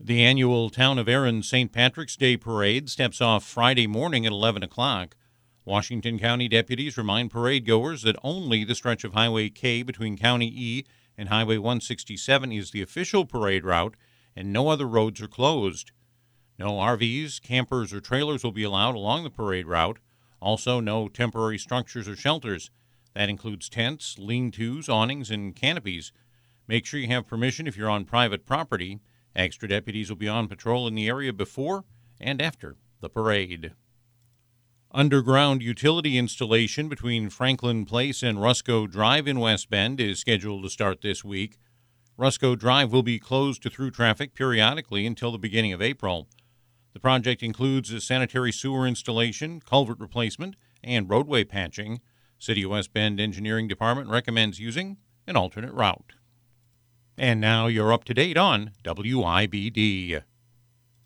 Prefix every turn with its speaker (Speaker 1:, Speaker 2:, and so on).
Speaker 1: The annual Town of Erin St. Patrick's Day Parade steps off Friday morning at 11 o'clock. Washington County deputies remind parade goers that only the stretch of Highway K between County E and Highway 167 is the official parade route, and no other roads are closed. No RVs, campers, or trailers will be allowed along the parade route. Also, no temporary structures or shelters. That includes tents, lean-tos, awnings, and canopies. Make sure you have permission if you're on private property. Extra deputies will be on patrol in the area before and after the parade. Underground utility installation between Franklin Place and Rusco Drive in West Bend is scheduled to start this week. Rusco Drive will be closed to through traffic periodically until the beginning of April. The project includes a sanitary sewer installation, culvert replacement, and roadway patching. City of West Bend Engineering Department recommends using an alternate route. And now you're up to date on WIBD.